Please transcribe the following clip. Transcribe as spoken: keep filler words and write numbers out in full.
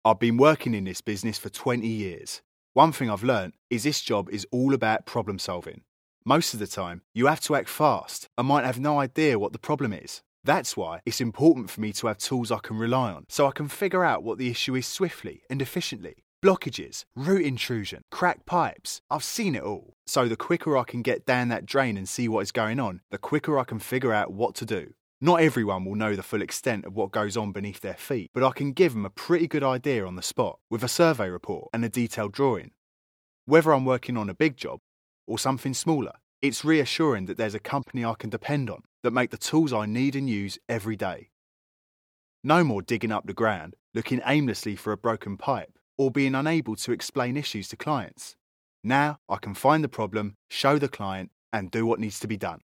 I've been working in this business for twenty years. One thing I've learnt is this job is all about problem solving. Most of the time, you have to act fast and might have no idea what the problem is. That's why it's important for me to have tools I can rely on, so I can figure out what the issue is swiftly and efficiently. Blockages, root intrusion, cracked pipes, I've seen it all. So the quicker I can get down that drain and see what is going on, the quicker I can figure out what to do. Not everyone will know the full extent of what goes on beneath their feet, but I can give them a pretty good idea on the spot with a survey report and a detailed drawing. Whether I'm working on a big job or something smaller, it's reassuring that there's a company I can depend on that make the tools I need and use every day. No more digging up the ground, looking aimlessly for a broken pipe, or being unable to explain issues to clients. Now I can find the problem, show the client, and do what needs to be done.